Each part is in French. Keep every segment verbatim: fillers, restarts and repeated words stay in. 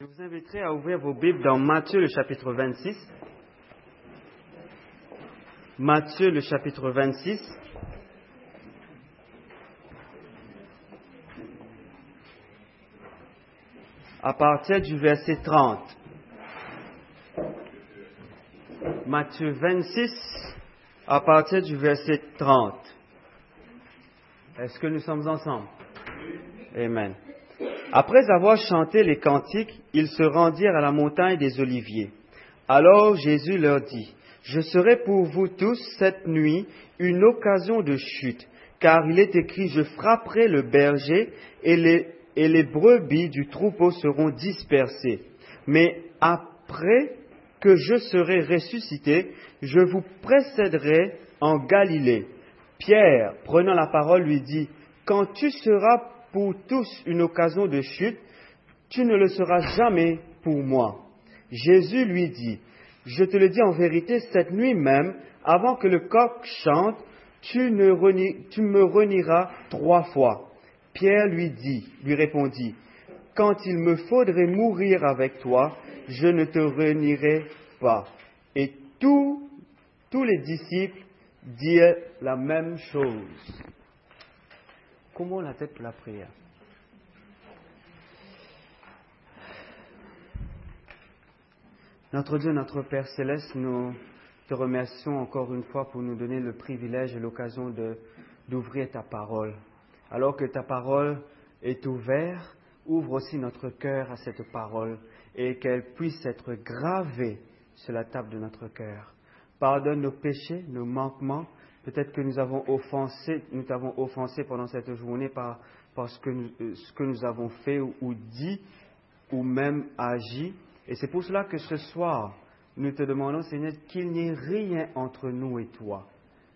Je vous inviterai à ouvrir vos Bibles dans Matthieu le chapitre vingt-six. Matthieu le chapitre vingt-six. À partir du verset trente. Matthieu vingt-six, à partir du verset trente. Est-ce que nous sommes ensemble? Amen. Après avoir chanté les cantiques, ils se rendirent à la montagne des Oliviers. Alors Jésus leur dit, « Je serai pour vous tous cette nuit une occasion de chute, car il est écrit, je frapperai le berger et les, et les brebis du troupeau seront dispersées. Mais après que je serai ressuscité, je vous précéderai en Galilée. » Pierre, prenant la parole, lui dit, « Quand tu seras pour tous une occasion de chute, tu ne le seras jamais pour moi. » Jésus lui dit, « Je te le dis en vérité, cette nuit même, avant que le coq chante, tu, ne renie, tu me renieras trois fois. » Pierre lui dit, lui répondit, « Quand il me faudrait mourir avec toi, je ne te renierai pas. » Et tous, tous les disciples dirent la même chose. Comment la tête pour la prière? Notre Dieu, notre Père Céleste, nous te remercions encore une fois pour nous donner le privilège et l'occasion de, d'ouvrir ta parole. Alors que ta parole est ouverte, ouvre aussi notre cœur à cette parole et qu'elle puisse être gravée sur la table de notre cœur. Pardonne nos péchés, nos manquements. Peut-être que nous avons offensé, nous t'avons offensé pendant cette journée par, par ce, que nous, ce que nous avons fait ou, ou dit ou même agi. Et c'est pour cela que ce soir, nous te demandons, Seigneur, qu'il n'y ait rien entre nous et toi.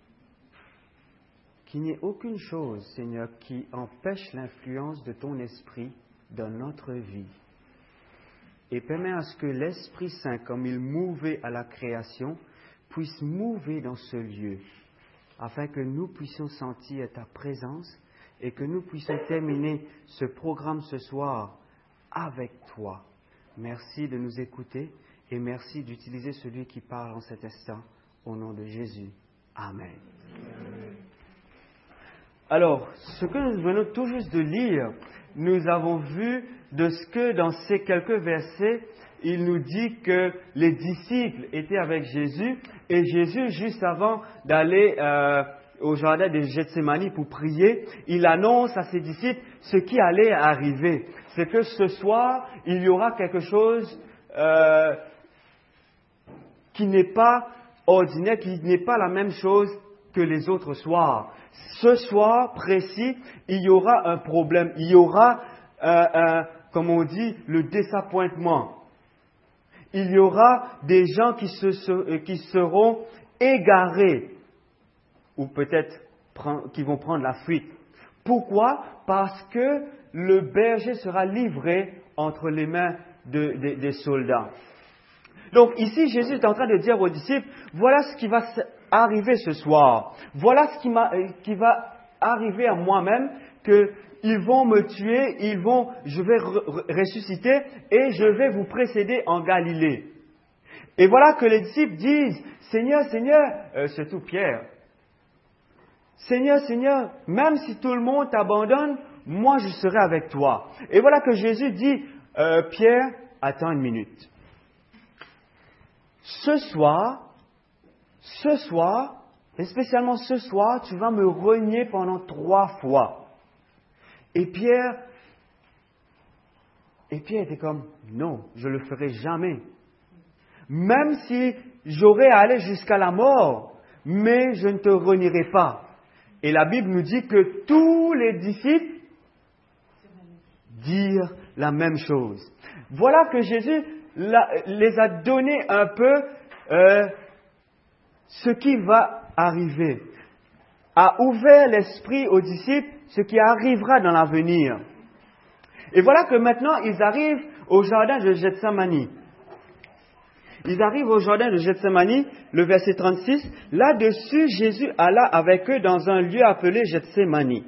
Qu'il n'y ait aucune chose, Seigneur, qui empêche l'influence de ton esprit dans notre vie. Et permets à ce que l'Esprit Saint, comme il mouvait à la création, puisse mouver dans ce lieu, afin que nous puissions sentir ta présence et que nous puissions terminer ce programme ce soir avec toi. Merci de nous écouter et merci d'utiliser celui qui parle en cet instant, au nom de Jésus. Amen. Amen. Alors, ce que nous venons tout juste de lire, nous avons vu de ce que dans ces quelques versets, il nous dit que les disciples étaient avec Jésus et Jésus, juste avant d'aller euh, au jardin de Gethsémani pour prier, il annonce à ses disciples ce qui allait arriver. C'est que ce soir, il y aura quelque chose euh, qui n'est pas ordinaire, qui n'est pas la même chose que les autres soirs. Ce soir précis, il y aura un problème, il y aura, euh, un, comme on dit, le désappointement. Il y aura des gens qui, se, qui seront égarés ou peut-être qui vont prendre la fuite. Pourquoi? Parce que le berger sera livré entre les mains de, de, des soldats. Donc ici, Jésus est en train de dire aux disciples, voilà ce qui va arriver ce soir. Voilà ce qui, m'a, qui va arriver à moi-même, que ils vont me tuer, ils vont, je vais ressusciter et je vais vous précéder en Galilée. Et voilà que les disciples disent, Seigneur, Seigneur, euh, surtout Pierre, Seigneur, Seigneur, même si tout le monde t'abandonne, moi je serai avec toi. Et voilà que Jésus dit, euh, Pierre, attends une minute. Ce soir, ce soir, et spécialement ce soir, tu vas me renier pendant trois fois. Et Pierre, et Pierre était comme, non, je ne le ferai jamais. Même si j'aurais à aller jusqu'à la mort, mais je ne te renierai pas. Et la Bible nous dit que tous les disciples dirent la même chose. Voilà que Jésus les a donné un peu euh, ce qui va arriver. A ouvert l'esprit aux disciples ce qui arrivera dans l'avenir. Et voilà que maintenant, ils arrivent au jardin de Gethsémani. Ils arrivent au jardin de Gethsémani, le verset trente-six. Là-dessus, Jésus alla avec eux dans un lieu appelé Gethsémani.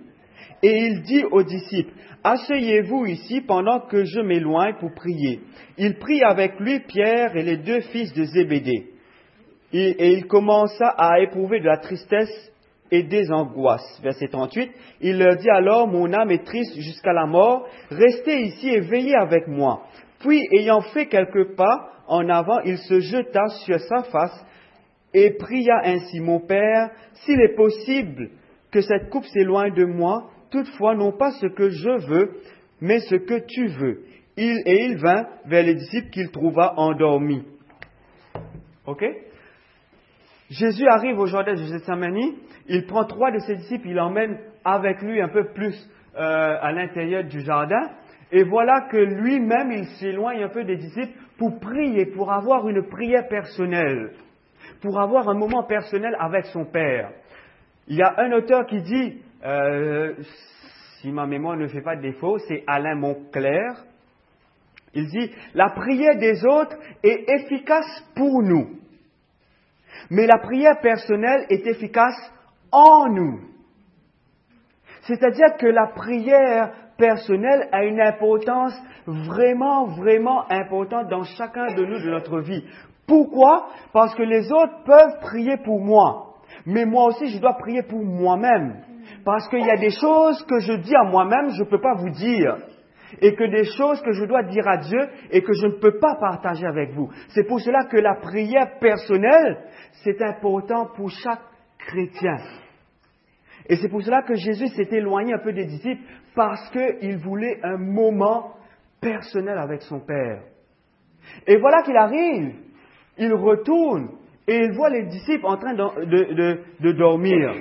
Et il dit aux disciples, « Asseyez-vous ici pendant que je m'éloigne pour prier. » Il prit avec lui Pierre et les deux fils de Zébédée. Et, et il commença à éprouver de la tristesse et des angoisses. Verset trente-huit, il leur dit alors, « Mon âme est triste jusqu'à la mort, restez ici et veillez avec moi. » Puis, ayant fait quelques pas en avant, il se jeta sur sa face et pria ainsi, « Mon Père, s'il est possible que cette coupe s'éloigne de moi, toutefois non pas ce que je veux, mais ce que tu veux. » Il, et il vint vers les disciples qu'il trouva endormis. Ok? Jésus arrive au jardin de Gethsémani, il prend trois de ses disciples, il emmène avec lui un peu plus euh, à l'intérieur du jardin, et voilà que lui-même, il s'éloigne un peu des disciples pour prier, pour avoir une prière personnelle, pour avoir un moment personnel avec son Père. Il y a un auteur qui dit, euh, si ma mémoire ne fait pas de défaut, c'est Alain Moncler. Il dit, la prière des autres est efficace pour nous, mais la prière personnelle est efficace en nous. C'est-à-dire que la prière personnelle a une importance vraiment, vraiment importante dans chacun de nous, de notre vie. Pourquoi? Parce que les autres peuvent prier pour moi, mais moi aussi je dois prier pour moi-même. Parce qu'il y a des choses que je dis à moi-même, je ne peux pas vous dire. Et que des choses que je dois dire à Dieu et que je ne peux pas partager avec vous. C'est pour cela que la prière personnelle, c'est important pour chaque chrétien. Et c'est pour cela que Jésus s'est éloigné un peu des disciples, parce qu'il voulait un moment personnel avec son Père. Et voilà qu'il arrive, il retourne et il voit les disciples en train de, de, de, de dormir.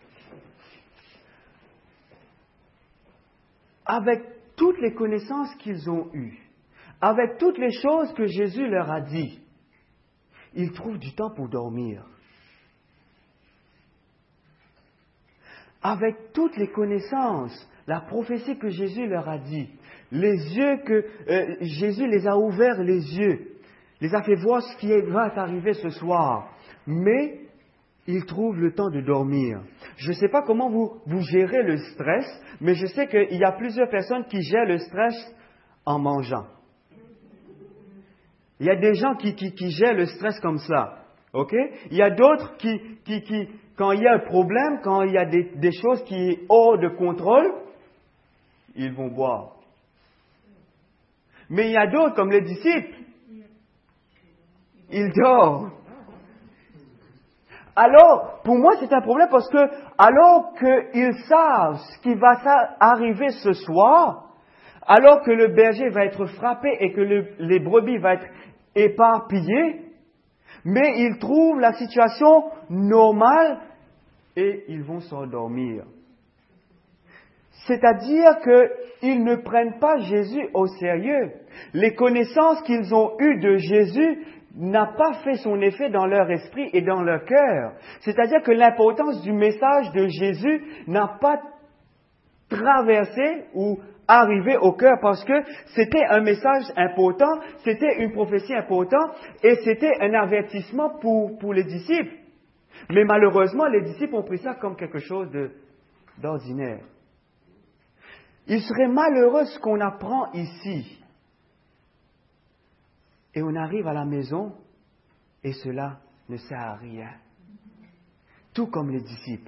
Avec toutes les connaissances qu'ils ont eues, avec toutes les choses que Jésus leur a dit, ils trouvent du temps pour dormir. Avec toutes les connaissances, la prophétie que Jésus leur a dit, les yeux que euh, Jésus les a ouverts les yeux, les a fait voir ce qui va arriver ce soir, mais ils trouvent le temps de dormir. Je ne sais pas comment vous, vous gérez le stress, mais je sais qu'il y a plusieurs personnes qui gèrent le stress en mangeant. Il y a des gens qui, qui, qui gèrent le stress comme ça. Ok? Il y a d'autres qui, qui, qui, quand il y a un problème, quand il y a des, des choses qui sont hors de contrôle, ils vont boire. Mais il y a d'autres, comme les disciples, ils dorment. Alors, pour moi, c'est un problème parce que, alors qu'ils savent ce qui va arriver ce soir, alors que le berger va être frappé et que le, les brebis vont être éparpillées, mais ils trouvent la situation normale et ils vont s'endormir. C'est-à-dire qu'ils ne prennent pas Jésus au sérieux. Les connaissances qu'ils ont eues de Jésus n'a pas fait son effet dans leur esprit et dans leur cœur. C'est-à-dire que l'importance du message de Jésus n'a pas traversé ou arrivé au cœur parce que c'était un message important, c'était une prophétie importante et c'était un avertissement pour, pour les disciples. Mais malheureusement, les disciples ont pris ça comme quelque chose de, d'ordinaire. Il serait malheureux ce qu'on apprend ici. Et on arrive à la maison et cela ne sert à rien. Tout comme les disciples.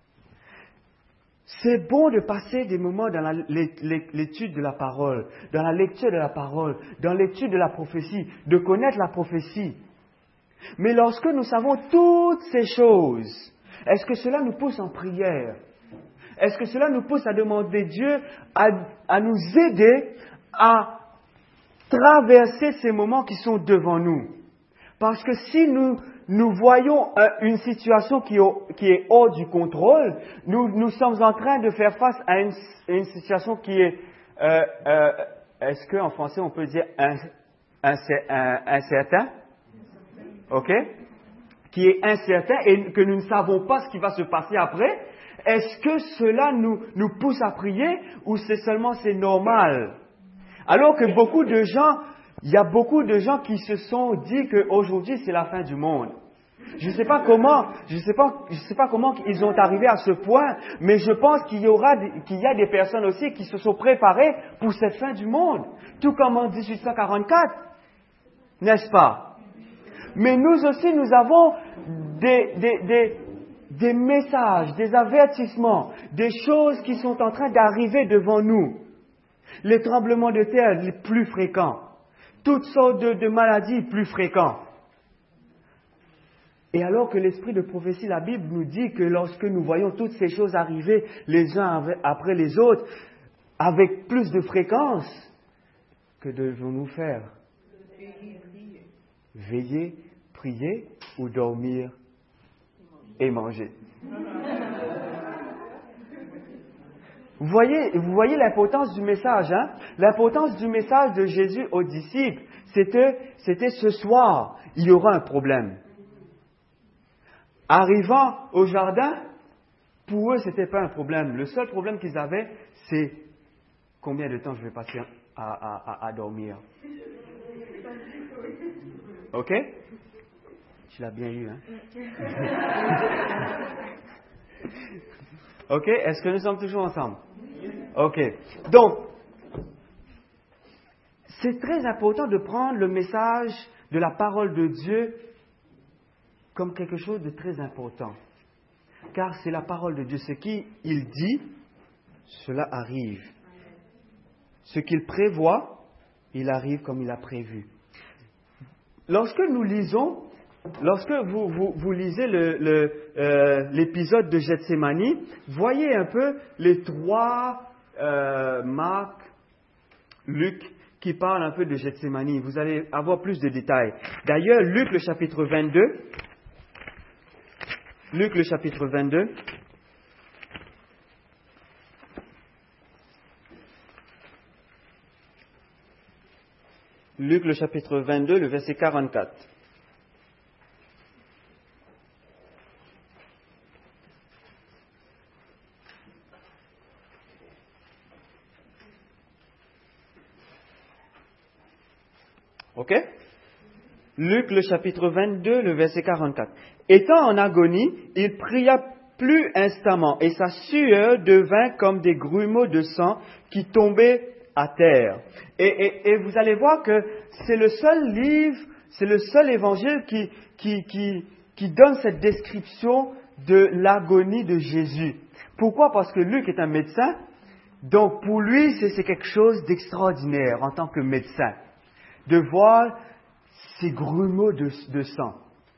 C'est bon de passer des moments dans la, l'étude de la parole, dans la lecture de la parole, dans l'étude de la prophétie, de connaître la prophétie. Mais lorsque nous savons toutes ces choses, est-ce que cela nous pousse en prière? Est-ce que cela nous pousse à demander Dieu à, à nous aider à traverser ces moments qui sont devant nous? Parce que si nous, nous voyons euh, une situation qui, qui est hors du contrôle, nous, nous sommes en train de faire face à une, une situation qui est, euh, euh, est-ce qu'en français on peut dire un, un, un, incertain? Ok? Qui est incertain et que nous ne savons pas ce qui va se passer après. Est-ce que cela nous, nous pousse à prier ou c'est seulement c'est normal? Alors que beaucoup de gens, il y a beaucoup de gens qui se sont dit qu'aujourd'hui c'est la fin du monde. Je ne sais pas comment, je sais pas, je sais pas comment ils ont arrivé à ce point, mais je pense qu'il y aura, qu'il y a des personnes aussi qui se sont préparées pour cette fin du monde, tout comme en dix-huit cent quarante-quatre, n'est-ce pas? Mais nous aussi, nous avons des, des, des, des messages, des avertissements, des choses qui sont en train d'arriver devant nous. Les tremblements de terre les plus fréquents, toutes sortes de, de maladies plus fréquentes. Et alors que l'esprit de prophétie, la Bible nous dit que lorsque nous voyons toutes ces choses arriver les uns après les autres, avec plus de fréquence, que devons-nous faire? Veiller, prier ou dormir et manger. Vous voyez, vous voyez l'importance du message, hein? L'importance du message de Jésus aux disciples, c'était, c'était ce soir, il y aura un problème. Arrivant au jardin, pour eux, ce n'était pas un problème. Le seul problème qu'ils avaient, c'est combien de temps je vais passer à, à, à, à dormir. OK? Tu l'as bien eu, hein? OK? Est-ce que nous sommes toujours ensemble? OK. Donc, c'est très important de prendre le message de la parole de Dieu comme quelque chose de très important. Car c'est la parole de Dieu. Ce qu'il dit, cela arrive. Ce qu'il prévoit, il arrive comme il a prévu. Lorsque nous lisons, lorsque vous, vous, vous lisez le, le, euh, l'épisode de Gethsémani, voyez un peu les trois, euh, Marc, Luc, qui parlent un peu de Gethsémani. Vous allez avoir plus de détails. D'ailleurs, Luc, le chapitre vingt-deux, Luc, le chapitre vingt-deux, Luc, le chapitre vingt-deux, le verset quarante-quatre. OK? Luc, le chapitre vingt-deux, le verset quarante-quatre. Étant en agonie, il pria plus instamment, et sa sueur devint comme des grumeaux de sang qui tombaient à terre. Et, et, et vous allez voir que c'est le seul livre, c'est le seul évangile qui, qui, qui, qui donne cette description de l'agonie de Jésus. Pourquoi? Parce que Luc est un médecin, donc pour lui, c'est, c'est quelque chose d'extraordinaire en tant que médecin, de voir ces grumeaux de, de sang.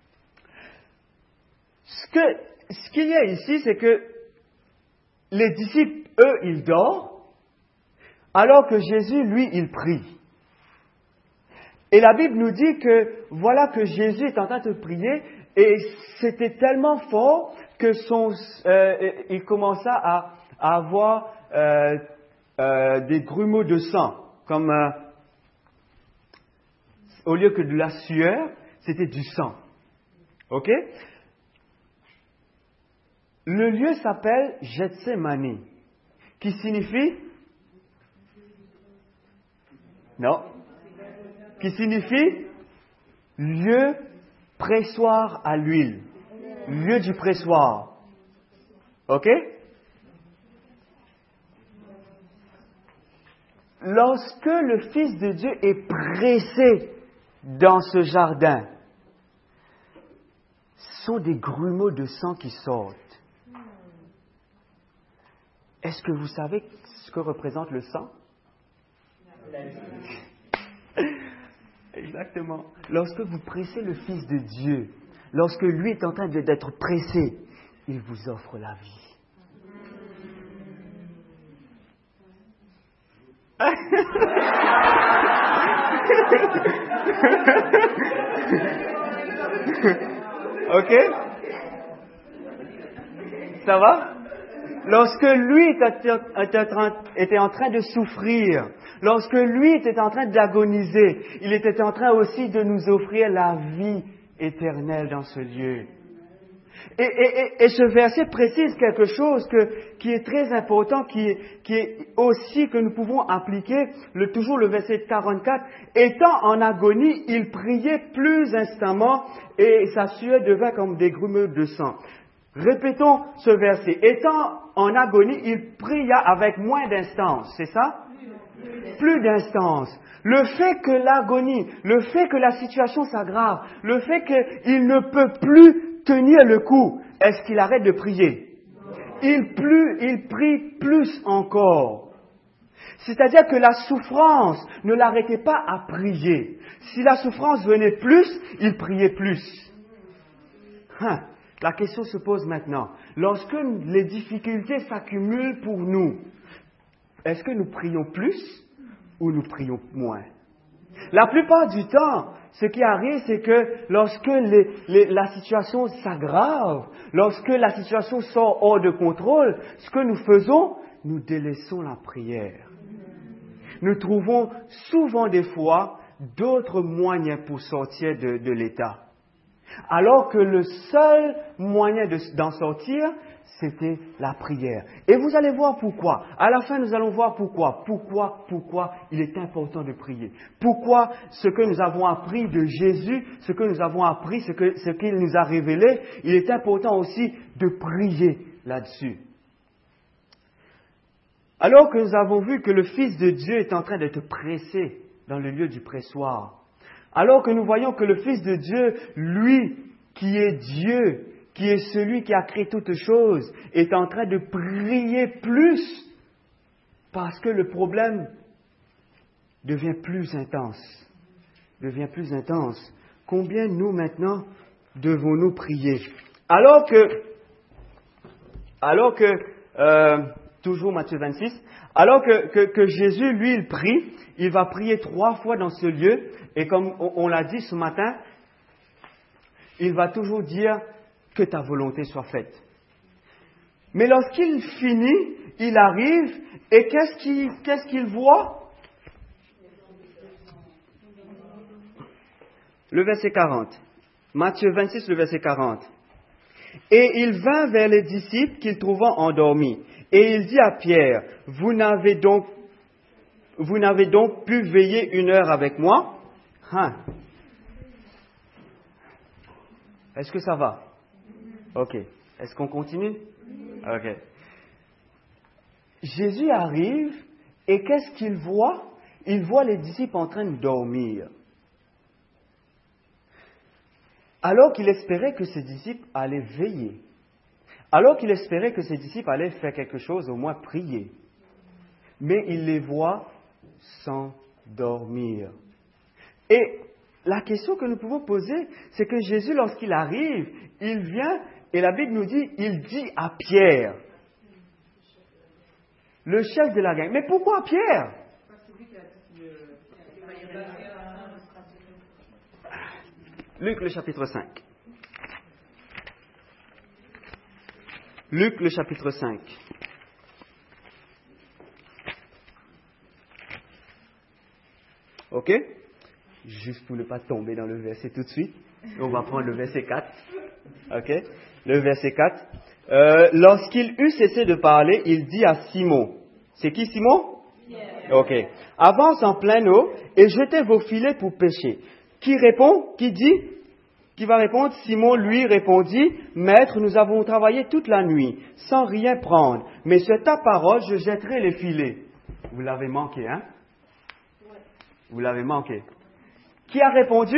Ce, que, ce qu'il y a ici, c'est que les disciples, eux, ils dorment, alors que Jésus, lui, il prie. Et la Bible nous dit que voilà que Jésus est en train de prier, et c'était tellement fort que son, euh, il commença à, à avoir euh, euh, des grumeaux de sang, comme euh, au lieu que de la sueur, c'était du sang. OK? Le lieu s'appelle Gethsémani, qui signifie... Non. Qui signifie lieu pressoir à l'huile. Lieu du pressoir. OK? Lorsque le Fils de Dieu est pressé dans ce jardin, ce sont des grumeaux de sang qui sortent. Est-ce que vous savez ce que représente le sang? Exactement. Lorsque vous pressez le Fils de Dieu, lorsque lui est en train d'être pressé, il vous offre la vie. OK? Ça va? Lorsque lui était en train de souffrir, lorsque lui était en train d'agoniser, il était en train aussi de nous offrir la vie éternelle dans ce lieu. Et, et, et ce verset précise quelque chose que, qui est très important, qui est, qui est aussi que nous pouvons appliquer, le, toujours le verset quarante-quatre. Étant en agonie, il priait plus instamment et sa sueur devint comme des grumeaux de sang. Répétons ce verset. Étant en agonie, il pria avec moins d'instance, c'est ça? Plus d'instance. Le fait que l'agonie, le fait que la situation s'aggrave, le fait qu'il ne peut plus tenir le coup, est-ce qu'il arrête de prier? Il, plus, il prie plus encore. C'est-à-dire que la souffrance ne l'arrêtait pas à prier. Si la souffrance venait plus, il priait plus. Hein, la question se pose maintenant. Lorsque les difficultés s'accumulent pour nous, est-ce que nous prions plus ou nous prions moins? La plupart du temps, ce qui arrive, c'est que lorsque les, les, la situation s'aggrave, lorsque la situation sort hors de contrôle, ce que nous faisons, nous délaissons la prière. Nous trouvons souvent des fois d'autres moyens pour sortir de, de l'état. Alors que le seul moyen de, d'en sortir, c'était la prière. Et vous allez voir pourquoi. À la fin, nous allons voir pourquoi. Pourquoi, pourquoi il est important de prier. Pourquoi ce que nous avons appris de Jésus, ce que nous avons appris, ce, que, ce qu'il nous a révélé, il est important aussi de prier là-dessus. Alors que nous avons vu que le Fils de Dieu est en train d'être pressé dans le lieu du pressoir, alors que nous voyons que le Fils de Dieu, lui, qui est Dieu, qui est celui qui a créé toutes choses, est en train de prier plus parce que le problème devient plus intense. Devient plus intense. Combien nous, maintenant, devons-nous prier? Alors que, alors que, euh, toujours Matthieu vingt-six, alors que, que, que Jésus, lui, il prie, il va prier trois fois dans ce lieu, et comme on, on l'a dit ce matin, il va toujours dire que ta volonté soit faite. Mais lorsqu'il finit, il arrive, et qu'est-ce qu'il, qu'est-ce qu'il voit? Le verset quarante. Matthieu vingt-six, le verset quarante. Et il vint vers les disciples qu'il trouva endormis. Et il dit à Pierre, vous n'avez donc, vous n'avez donc pu veiller une heure avec moi? Hein? Est-ce que ça va? Ok. Est-ce qu'on continue? Ok. Jésus arrive et qu'est-ce qu'il voit? Il voit les disciples en train de dormir. Alors qu'il espérait que ses disciples allaient veiller. Alors qu'il espérait que ses disciples allaient faire quelque chose, au moins prier. Mais il les voit s'endormir. Et la question que nous pouvons poser, c'est que Jésus, lorsqu'il arrive, il vient, et la Bible nous dit, il dit à Pierre, le chef de la gang. Mais pourquoi Pierre? Luc le chapitre cinq. Luc le chapitre cinq. Ok? Juste pour ne pas tomber dans le verset tout de suite, on va prendre le verset quatre. Ok? Le verset quatre. Euh, lorsqu'il eut cessé de parler, il dit à Simon. C'est qui Simon? Yeah. Ok. Avance en pleine eau et jetez vos filets pour pêcher. Qui répond? Qui dit? Qui va répondre? Simon lui répondit, Maître, nous avons travaillé toute la nuit, sans rien prendre, mais sur ta parole, je jetterai les filets. Vous l'avez manqué, hein? Vous l'avez manqué. Qui a répondu?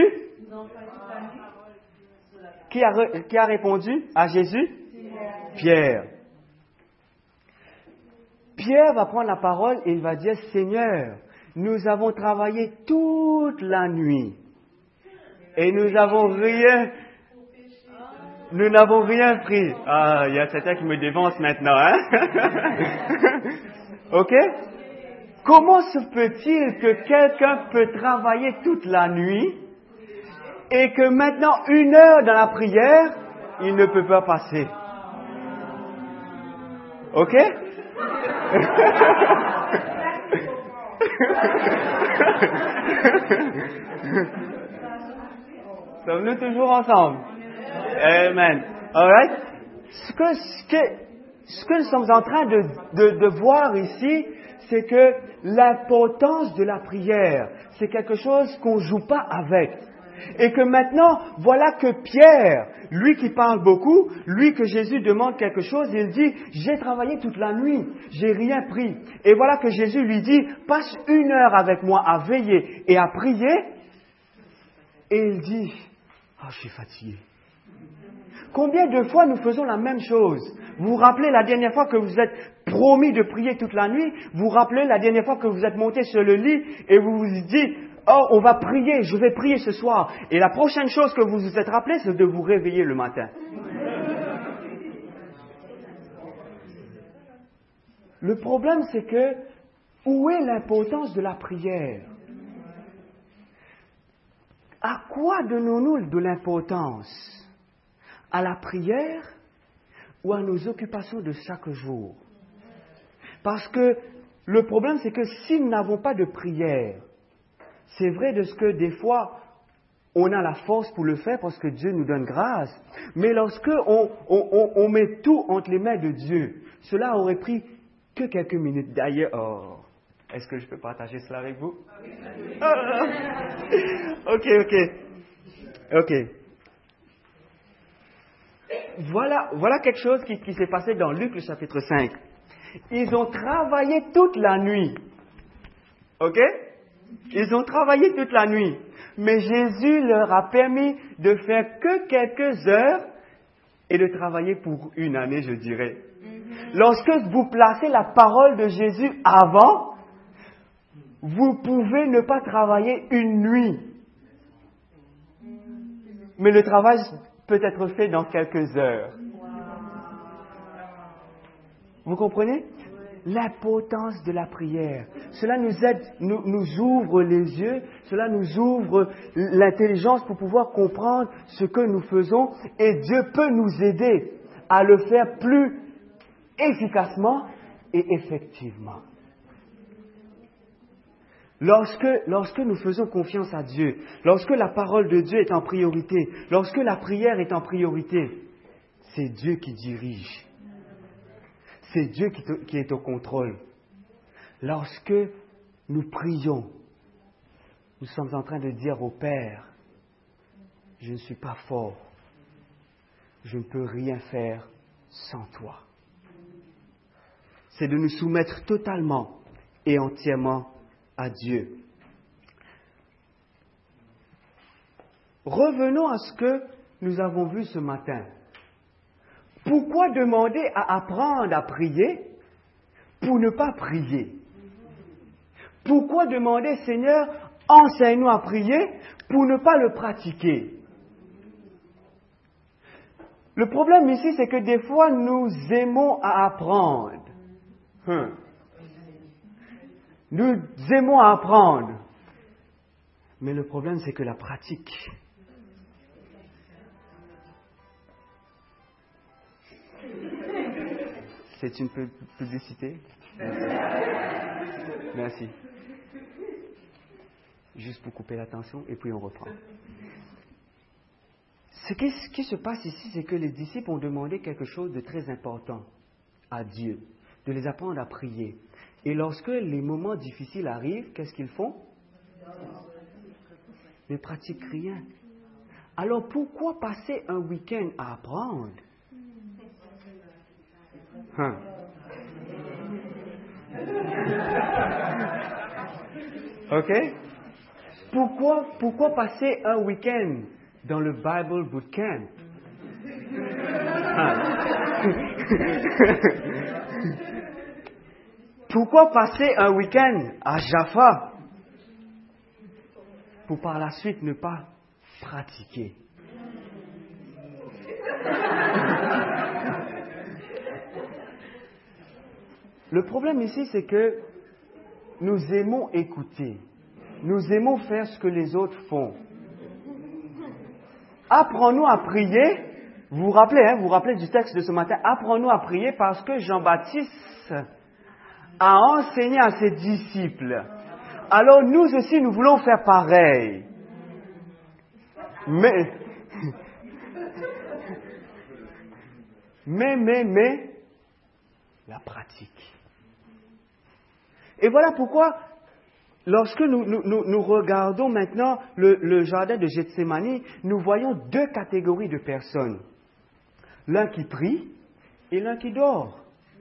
Qui a, re, qui a répondu à Jésus? Pierre. Pierre va prendre la parole et il va dire, Seigneur, nous avons travaillé toute la nuit. Et nous n'avons rien, nous n'avons rien pris. Ah, il y a certains qui me dévancent maintenant, hein? Ok? Comment se peut-il que quelqu'un peut travailler toute la nuit et que maintenant, une heure dans la prière, il ne peut pas passer? Ok? Sommes-nous toujours ensemble? Amen. All right? Ce que, ce que, ce que nous sommes en train de, de, de voir ici, c'est que l'importance de la prière, c'est quelque chose qu'on ne joue pas avec. Et que maintenant, voilà que Pierre, lui qui parle beaucoup, lui que Jésus demande quelque chose, il dit, j'ai travaillé toute la nuit, j'ai rien pris. Et voilà que Jésus lui dit, passe une heure avec moi à veiller et à prier. Et il dit, ah, oh, je suis fatigué. Combien de fois nous faisons la même chose? Vous vous rappelez la dernière fois que vous êtes promis de prier toute la nuit? Vous vous rappelez la dernière fois que vous êtes monté sur le lit et vous vous dites, oh, on va prier, je vais prier ce soir. Et la prochaine chose que vous vous êtes rappelé, c'est de vous réveiller le matin. Le problème, c'est que, où est l'importance de la prière? À quoi donnons-nous de l'importance? À la prière ou à nos occupations de chaque jour? Parce que le problème, c'est que si nous n'avons pas de prière, c'est vrai de ce que des fois, on a la force pour le faire parce que Dieu nous donne grâce. Mais lorsque on, on, on, on met tout entre les mains de Dieu, cela aurait pris que quelques minutes. D'ailleurs, oh, est-ce que je peux partager cela avec vous? Ah, ok, ok. Ok. Voilà, voilà quelque chose qui, qui s'est passé dans Luc, le chapitre cinq. Ils ont travaillé toute la nuit. Ok? Ils ont travaillé toute la nuit. Mais Jésus leur a permis de faire que quelques heures et de travailler pour une année, je dirais. Mm-hmm. Lorsque vous placez la parole de Jésus avant, vous pouvez ne pas travailler une nuit. Mais le travail peut être fait dans quelques heures. Vous comprenez? L'importance de la prière. Cela nous aide, nous, nous ouvre les yeux, cela nous ouvre l'intelligence pour pouvoir comprendre ce que nous faisons et Dieu peut nous aider à le faire plus efficacement et effectivement. Lorsque, lorsque nous faisons confiance à Dieu, lorsque la parole de Dieu est en priorité, lorsque la prière est en priorité, c'est Dieu qui dirige. C'est Dieu qui, te, qui est au contrôle. Lorsque nous prions, nous sommes en train de dire au Père, je ne suis pas fort, je ne peux rien faire sans toi. C'est de nous soumettre totalement et entièrement à Dieu. Revenons à ce que nous avons vu ce matin. Pourquoi demander à apprendre à prier pour ne pas prier? Pourquoi demander, Seigneur, enseigne-nous à prier pour ne pas le pratiquer? Le problème ici, c'est que des fois, nous aimons à apprendre. Hum. Nous aimons à apprendre. Mais le problème, c'est que la pratique... C'est une publicité? Merci. Merci. Juste pour couper l'attention et puis on reprend. Ce qui, ce qui se passe ici, c'est que les disciples ont demandé quelque chose de très important à Dieu, de les apprendre à prier. Et lorsque les moments difficiles arrivent, qu'est-ce qu'ils font? Ils ne pratiquent rien. Alors pourquoi passer un week-end à apprendre? Hein. Ok? Pourquoi, pourquoi passer un week-end dans le Bible Bootcamp? Hein. Pourquoi passer un week-end à Jaffa pour par la suite ne pas pratiquer? Le problème ici, c'est que nous aimons écouter. Nous aimons faire ce que les autres font. Apprends-nous à prier. Vous vous rappelez, hein, vous vous rappelez du texte de ce matin. Apprends-nous à prier parce que Jean-Baptiste a enseigné à ses disciples. Alors nous aussi, nous voulons faire pareil. Mais, Mais, mais, mais, la pratique. Et voilà pourquoi, lorsque nous, nous, nous, nous regardons maintenant le, le jardin de Gethsémani, nous voyons deux catégories de personnes. L'un qui prie et l'un qui dort.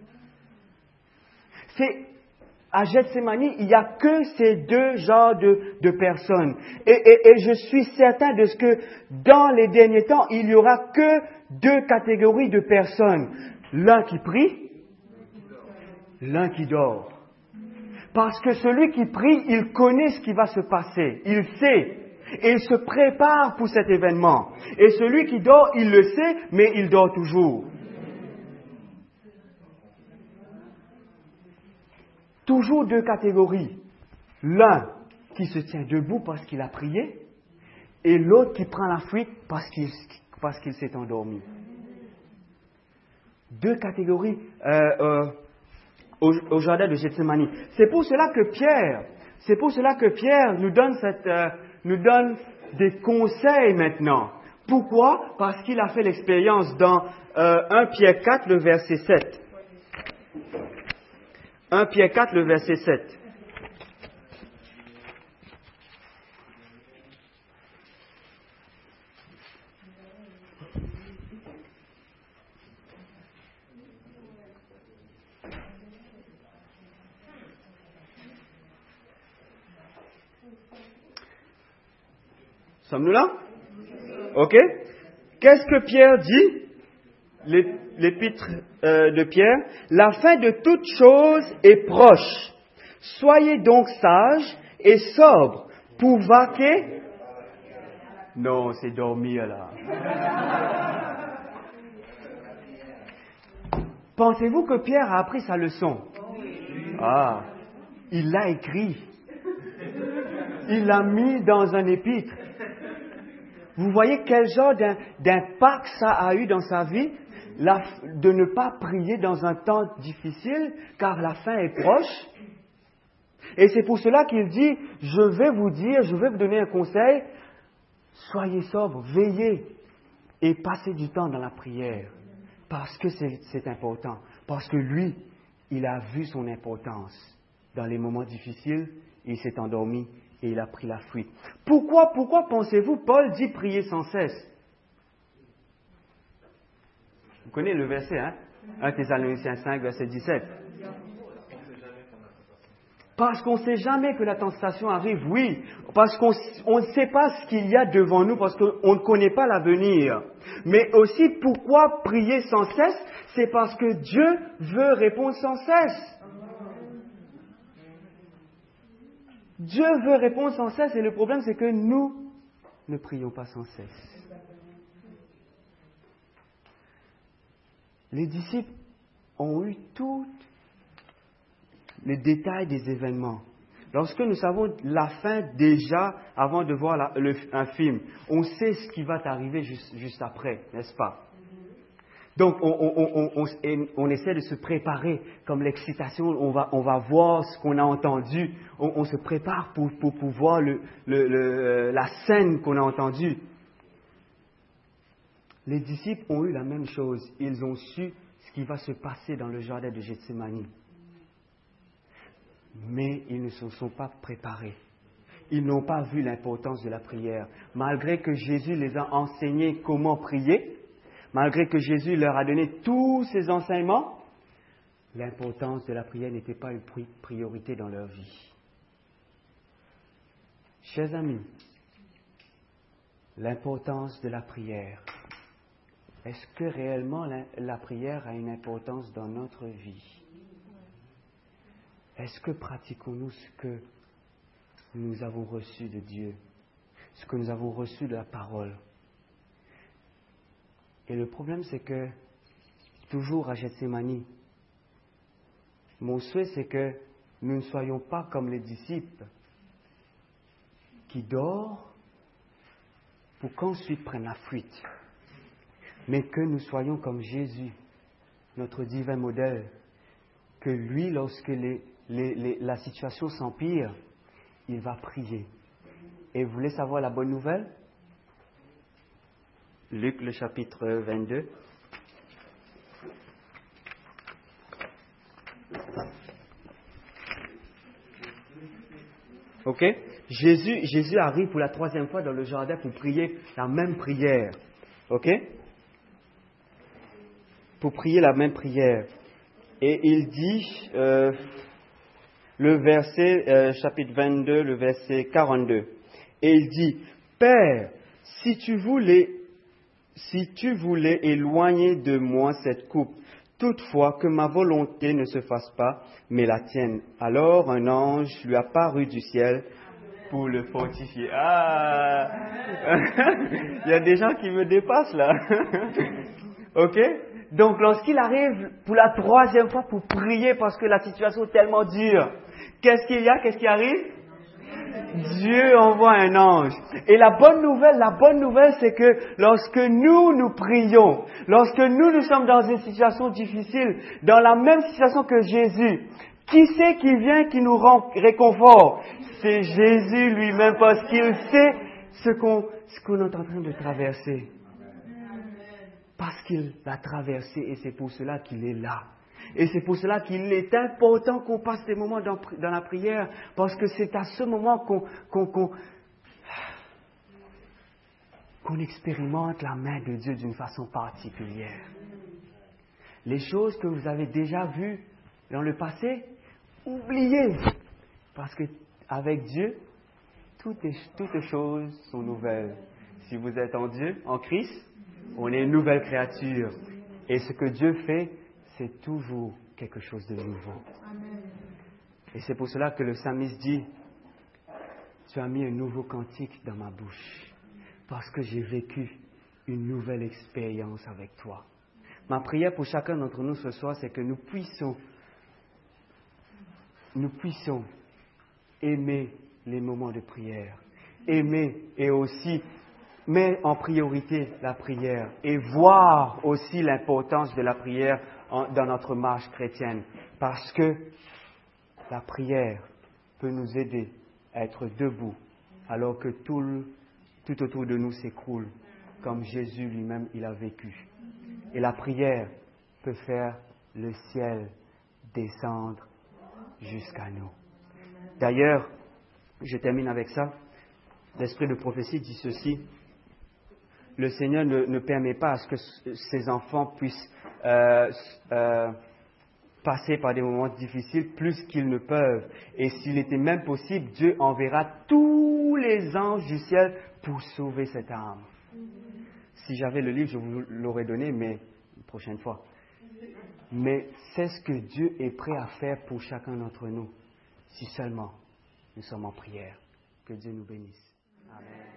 C'est, à Gethsémani, il n'y a que ces deux genres de, de personnes. Et, et, et je suis certain de ce que dans les derniers temps, il n'y aura que deux catégories de personnes. L'un qui prie, l'un qui dort. Parce que celui qui prie, il connaît ce qui va se passer. Il sait. Et il se prépare pour cet événement. Et celui qui dort, il le sait, mais il dort toujours. Toujours deux catégories. L'un qui se tient debout parce qu'il a prié, et l'autre qui prend la fuite parce qu'il, parce qu'il s'est endormi. Deux catégories euh, euh, au, au jardin de Gethsémani. C'est pour cela que Pierre, c'est pour cela que Pierre nous donne cette, euh, nous donne des conseils maintenant. Pourquoi? Parce qu'il a fait l'expérience dans euh, un Pierre quatre, le verset sept. un Pierre quatre, le verset sept. Sommes-nous là? Ok. Qu'est-ce que Pierre dit? L'épître euh, de Pierre. La fin de toute chose est proche. Soyez donc sages et sobres pour vaquer. Non, c'est dormir là. Pensez-vous que Pierre a appris sa leçon? Ah, il l'a écrit. Il l'a mis dans un épître. Vous voyez quel genre d'impact ça a eu dans sa vie, la, de ne pas prier dans un temps difficile, car la fin est proche. Et c'est pour cela qu'il dit, je vais vous dire, je vais vous donner un conseil, soyez sobres, veillez et passez du temps dans la prière, parce que c'est, c'est important, parce que lui, il a vu son importance dans les moments difficiles, il s'est endormi. Et il a pris la fuite. Pourquoi, pourquoi pensez-vous Paul dit prier sans cesse? Vous connaissez le verset, hein? un Thessaloniciens cinq, verset dix-sept. Parce qu'on ne sait jamais que la tentation arrive, oui. Parce qu'on ne sait pas ce qu'il y a devant nous, parce qu'on ne connaît pas l'avenir. Mais aussi, pourquoi prier sans cesse? C'est parce que Dieu veut répondre sans cesse. Dieu veut répondre sans cesse et le problème c'est que nous ne prions pas sans cesse. Les disciples ont eu tous les détails des événements. Lorsque nous savons la fin déjà avant de voir la, le, un film, on sait ce qui va arriver juste, juste après, n'est-ce pas? Donc, on, on, on, on, on essaie de se préparer, comme l'excitation, on va, on va voir ce qu'on a entendu, on, on se prépare pour, pour, pour voir le, le, le, la scène qu'on a entendue. Les disciples ont eu la même chose, ils ont su ce qui va se passer dans le jardin de Gethsémani. Mais ils ne se sont pas préparés. Ils n'ont pas vu l'importance de la prière. Malgré que Jésus les a enseigné comment prier, malgré que Jésus leur a donné tous ces enseignements, l'importance de la prière n'était pas une priorité dans leur vie. Chers amis, l'importance de la prière. Est-ce que réellement la, la prière a une importance dans notre vie? Est-ce que pratiquons-nous ce que nous avons reçu de Dieu, ce que nous avons reçu de la parole? Et le problème, c'est que, toujours à Gethsémani, mon souhait, c'est que nous ne soyons pas comme les disciples qui dorment pour qu'ensuite prennent la fuite, mais que nous soyons comme Jésus, notre divin modèle, que lui, lorsque les, les, les, la situation s'empire, il va prier. Et vous voulez savoir la bonne nouvelle? Luc, le chapitre vingt-deux. Ok? Jésus, Jésus arrive pour la troisième fois dans le jardin pour prier la même prière. Ok? Pour prier la même prière. Et il dit, euh, le verset, euh, chapitre vingt-deux, le verset quarante-deux. Et il dit, Père, si tu voulais, si tu voulais éloigner de moi cette coupe, toutefois que ma volonté ne se fasse pas, mais la tienne. Alors un ange lui apparut du ciel pour le fortifier. Ah! Il y a des gens qui me dépassent là. Ok? Donc lorsqu'il arrive pour la troisième fois pour prier parce que la situation est tellement dure, qu'est-ce qu'il y a? Qu'est-ce qui arrive? Dieu envoie un ange. Et la bonne nouvelle, la bonne nouvelle, c'est que lorsque nous, nous prions, lorsque nous, nous sommes dans une situation difficile, dans la même situation que Jésus, qui c'est qui vient, qui nous rend réconfort? C'est Jésus lui-même parce qu'il sait ce qu'on, ce qu'on est en train de traverser. Parce qu'il l'a traversé et c'est pour cela qu'il est là. Et c'est pour cela qu'il est important qu'on passe des moments dans, dans la prière, parce que c'est à ce moment qu'on, qu'on, qu'on, qu'on expérimente la main de Dieu d'une façon particulière. Les choses que vous avez déjà vues dans le passé, oubliez, parce que avec Dieu, toutes, est, toutes choses sont nouvelles. Si vous êtes en Dieu, en Christ, on est une nouvelle créature. Et ce que Dieu fait, c'est toujours quelque chose de nouveau. Amen. Et c'est pour cela que le psalmiste dit, tu as mis un nouveau cantique dans ma bouche, parce que j'ai vécu une nouvelle expérience avec toi. Ma prière pour chacun d'entre nous ce soir, c'est que nous puissions, nous puissions aimer les moments de prière, aimer et aussi mettre en priorité la prière et voir aussi l'importance de la prière en, dans notre marche chrétienne, parce que la prière peut nous aider à être debout alors que tout, le, tout autour de nous s'écroule, comme Jésus lui-même il a vécu. Et la prière peut faire le ciel descendre jusqu'à nous. D'ailleurs, je termine avec ça. L'esprit de prophétie dit ceci. Le Seigneur ne, ne permet pas à ce que ses enfants puissent euh, euh, passer par des moments difficiles plus qu'ils ne peuvent. Et s'il était même possible, Dieu enverra tous les anges du ciel pour sauver cette âme. Si j'avais le livre, je vous l'aurais donné, mais une prochaine fois. Mais c'est ce que Dieu est prêt à faire pour chacun d'entre nous, si seulement nous sommes en prière. Que Dieu nous bénisse. Amen.